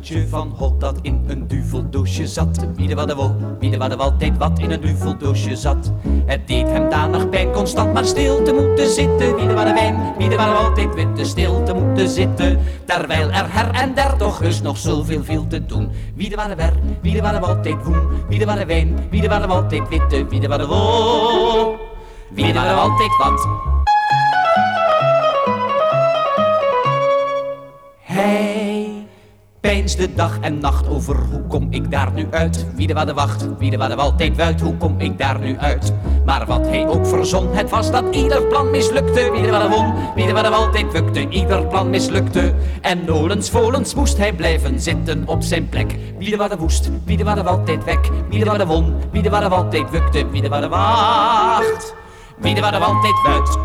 duveltje van hot dat in een duveldoosje zat. Wie de wadde wal deed wat in een duveldoosje zat. Het deed hem danig pijn constant maar stil te moeten zitten. Wie de wadde wal deed witte stil te moeten zitten. Terwijl er her en der toch heus nog zoveel viel te doen. Wie de wadde wal deed woen. Wie de wadde wijn, wie de wadde wal deed witte. Wie de wadde wol, wie de wadde wal deed wat. Hij peinsde dag en nacht over hoe kom ik daar nu uit. Wie de wadde wacht, wie de wadde wal deed wuit, hoe kom ik daar nu uit. Maar wat hij ook verzon, het was dat ieder plan mislukte. Wie de wadde won, wie de wadde wal deed wukte, ieder plan mislukte. En nolens volens moest hij blijven zitten op zijn plek. Wie de wadde woest, wie de wadde wal deed weg. Wie de wadde won, wie de wadde wal deed wukte. Wie de wadde wacht, wie de wadde wal deed wuit.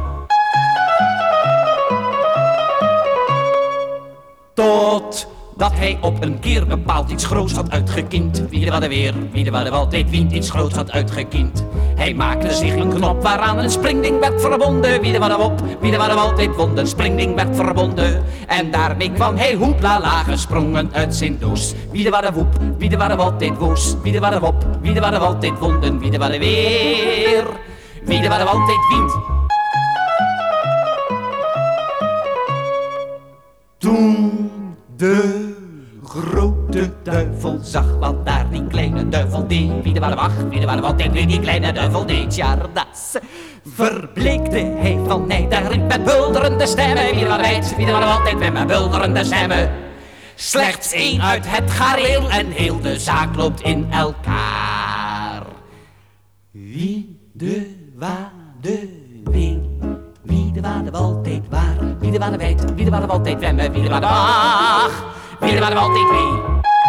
Totdat hij op een keer bepaald iets groots had uitgekiend. Wie de wadde weer, wie de wadde wal deed wiend iets groots had uitgekiend. Hij maakte zich een knop waaraan een springding werd verbonden. Wie de wadde op, wie de wadde wal deed wond, een springding werd verbonden. En daarmee kwam hij hoeplala gesprongen uit zijn doos. Wie de wadde woep, wie de wadde wal deed woos. Wie de wadde wop, wie de wadde wal deed wonden. Wie de wadde weer, wie de wadde wal deed wiend. Toen de grote duivel zag wat daar die kleine duivel deed. Wie de wadde wacht, wie de wadde wal deed, wie die kleine duivel deed. Ja, das verbleekte hij van nijd en riep met bulderende stemmen. Wie de wadde wijd, wie de wadde wal deed met bulderende stemmen. Slechts één uit het gareel en heel de zaak loopt in elkaar. Wie de wadde wil, wie de wadde wal deed waar. Wie de wadde wijd, wie de wadde wal deed wemmen. Wie de wadde wacht, wie de wadde wal deed wie.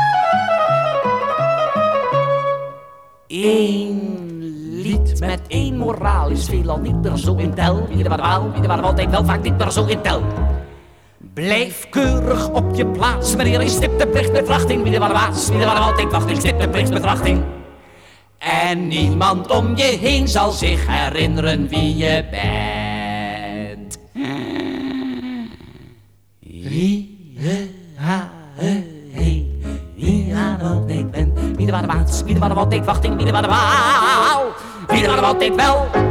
Eén lied met één moraal is veelal niet meer zo in tel. Wie de wadde waal, wie de wadde wal deed wel vaak niet meer zo in tel. Blijf keurig op je plaats, wanneer je stipte plichtbetrachting. Wie de wadde waas, wie de wadde wal deed wachting, stipte plichtbetrachting. En niemand om je heen zal zich herinneren wie je bent. Wie de wal deed bent. Wie de wadde waas, wie de wadde wal deed wachting. Wie de wadde waal, wie de wadde wal deed wel.